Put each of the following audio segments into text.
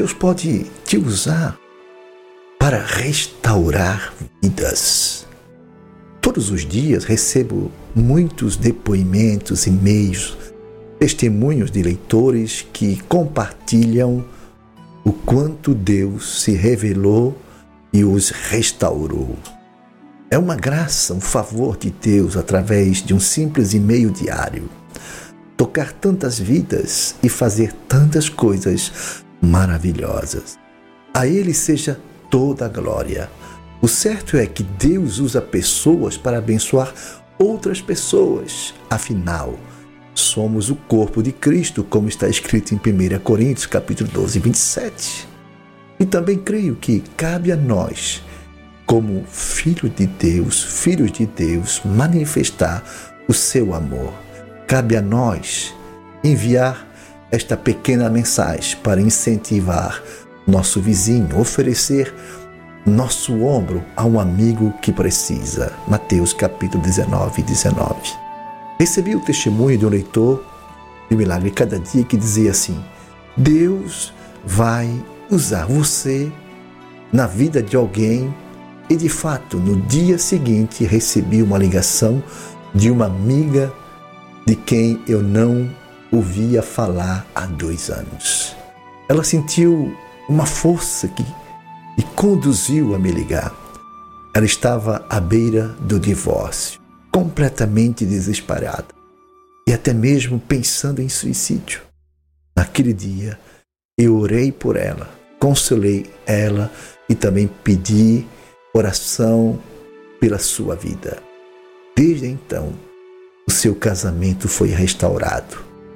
Deus pode te usar para restaurar vidas. Todos os dias recebo muitos depoimentos, e-mails, testemunhos de leitores que compartilham o quanto Deus se revelou e os restaurou. É uma graça, um favor de Deus através de um simples e-mail diário, tocar tantas vidas e fazer tantas coisas maravilhosas. A Ele seja toda a glória. O certo é que Deus usa pessoas para abençoar outras pessoas. Afinal, somos o corpo de Cristo, como está escrito em 1 Coríntios, capítulo 12, 27. E também creio que cabe a nós, como filhos de Deus, manifestar o seu amor. Cabe a nós enviar esta pequena mensagem para incentivar nosso vizinho, oferecer nosso ombro a um amigo que precisa. Mateus capítulo 19. Recebi o testemunho de um leitor de Milagre Cada Dia que dizia assim: Deus vai usar você na vida de alguém. E de fato, no dia seguinte, recebi uma ligação de uma amiga de quem eu não ouvia falar há 2 anos. Ela sentiu uma força que conduziu a me ligar. Ela estava à beira do divórcio, completamente desesperada e até mesmo pensando em suicídio. Naquele dia, eu orei por ela, consolei ela e também pedi oração pela sua vida. Desde então, o seu casamento foi restaurado.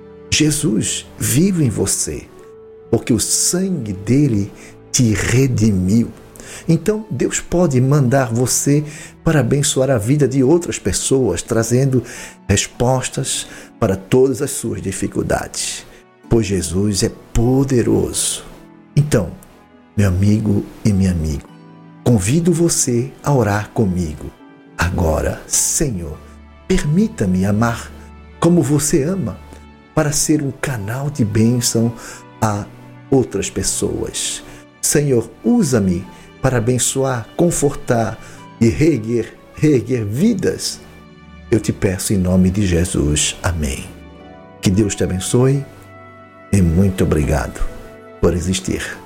Jesus vive em você, porque o sangue dele te redimiu. Então, Deus pode mandar você para abençoar a vida de outras pessoas, trazendo respostas para todas as suas dificuldades, pois Jesus é poderoso. Então, meu amigo e minha amiga, convido você a orar comigo. Agora, Senhor, permita-me amar como você ama, para ser um canal de bênção a outras pessoas. Senhor, usa-me para abençoar, confortar e reerguer vidas. Eu te peço em nome de Jesus. Amém. Que Deus te abençoe e muito obrigado por existir.